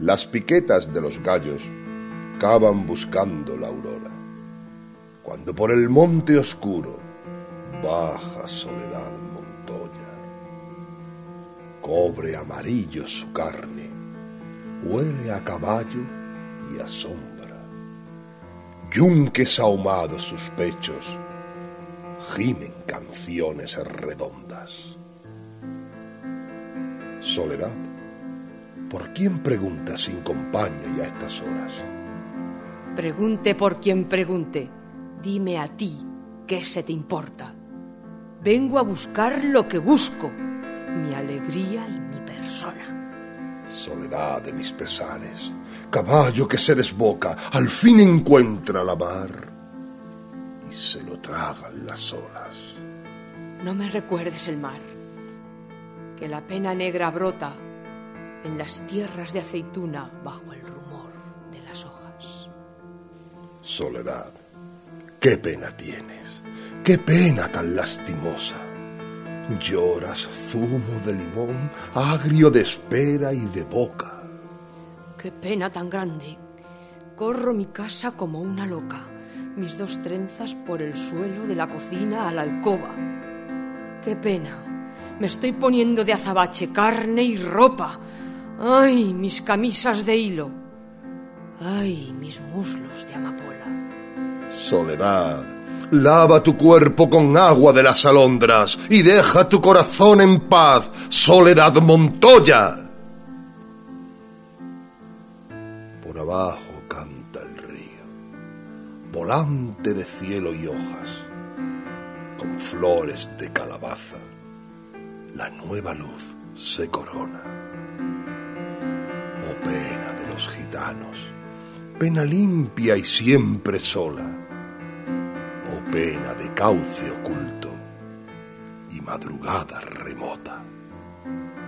Las piquetas de los gallos cavan buscando la aurora. Cuando por el monte oscuro baja Soledad Montoya, cobre amarillo su carne, huele a caballo y a sombra. Yunques ahumados sus pechos, gimen canciones redondas. Soledad, ¿por quién pregunta sin compañía y a estas horas? Pregunte por quien pregunte, dime a ti qué se te importa. Vengo a buscar lo que busco, mi alegría y mi persona. Soledad de mis pesares, caballo que se desboca, al fin encuentra la mar y se lo tragan las olas. No me recuerdes el mar, que la pena negra brota en las tierras de aceituna bajo el rumor de las hojas. Soledad, qué pena tienes, qué pena tan lastimosa. Lloras zumo de limón, agrio de espera y de boca. Qué pena tan grande. Corro mi casa como una loca, mis dos trenzas por el suelo de la cocina a la alcoba. Qué pena. Me estoy poniendo de azabache carne y ropa. ¡Ay, mis camisas de hilo! ¡Ay, mis muslos de amapola! Soledad, lava tu cuerpo con agua de las alondras y deja tu corazón en paz, Soledad Montoya. Por abajo canta el río, volante de cielo y hojas, con flores de calabaza, la nueva luz se corona. Oh pena de los gitanos, pena limpia y siempre sola, oh pena de cauce oculto y madrugada remota.